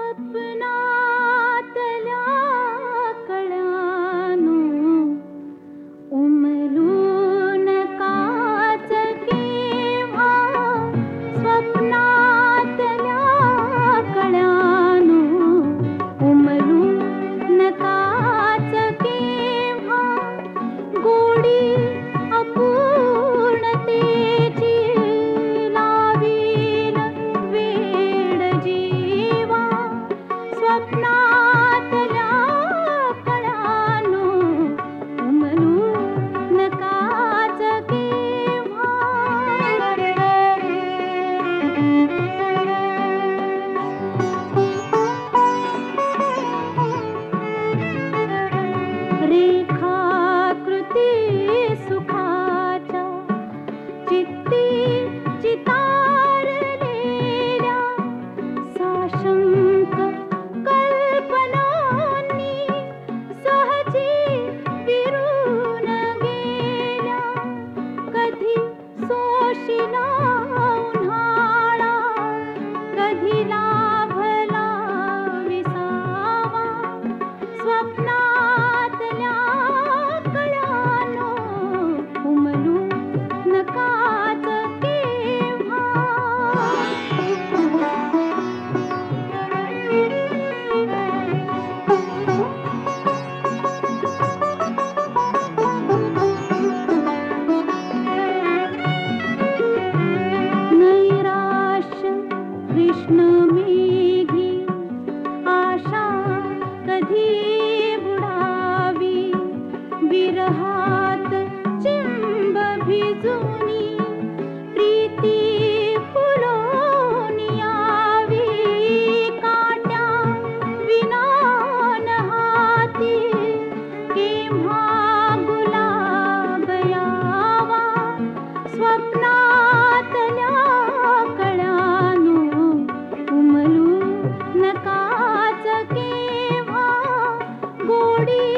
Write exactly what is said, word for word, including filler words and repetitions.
स्वप्नातल्या कळ्यानो उमलून काच केव्हा स्वप्नातल्या कळ्यानो उमलून काच केव्हा गोडी अपूर्णतेची लावील वेड जीवा स्वप्नातल्या कळ्यानो उमलून काच केव्हा रेखाकृती सुखाच्या चित्ती चितारलेल्या साशंक कल्पनांनी सहजी विरून गेल्या कधी सोशिला उन्हाळा कधी लाभला विसावा स्वप्नातल्या कळ्यानो उमलून काच केव्हा नैराश्य कृष्णमेघी आशा कधी बुडावी विरहात चिंब भिजुनी प्रीती फुलोन यावी काट्या विनान हाती केव्हा गुलाब यावा स्वप्नातल्या कळ्यानो उमलून काच केव्हा गोडी